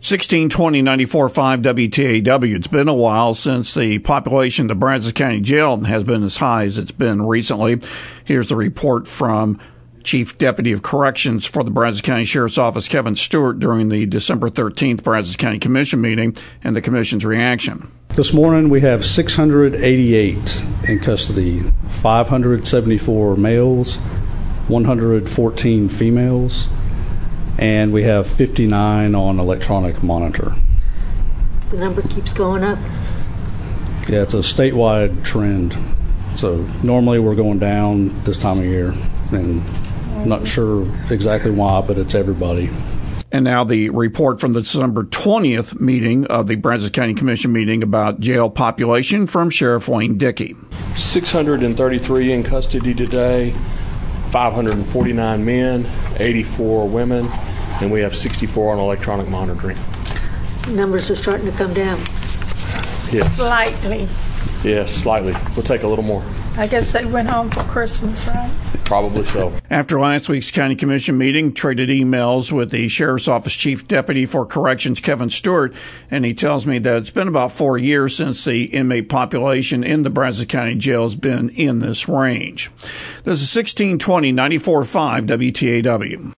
1620 94.5 WTAW. It's been a while since the population of the Brazos County Jail has been as high as it's been recently. Here's the report from Chief Deputy of Corrections for the Brazos County Sheriff's Office, Kevin Stewart, during the December 13th Brazos County Commission meeting and the Commission's reaction. This morning we have 688 in custody, 574 males, 114 females, and we have 59 on electronic monitor. The number keeps going up. Yeah, it's a statewide trend. So normally we're going down this time of year, and I'm not sure exactly why, but it's everybody. And now the report from the December 20th meeting of the Brazos County Commission meeting about jail population from Sheriff Wayne Dickey. 633 in custody today, 549 men, 84 women, and we have 64 on electronic monitoring. Numbers are starting to come down. Yes. Slightly. Yes, slightly. We'll take a little more. I guess they went home for Christmas, right? Probably so. After last week's County Commission meeting, traded emails with the Sheriff's Office Chief Deputy for Corrections, Kevin Stewart, and he tells me that it's been about 4 years since the inmate population in the Brazos County Jail has been in this range. This is 1620 94.5 WTAW.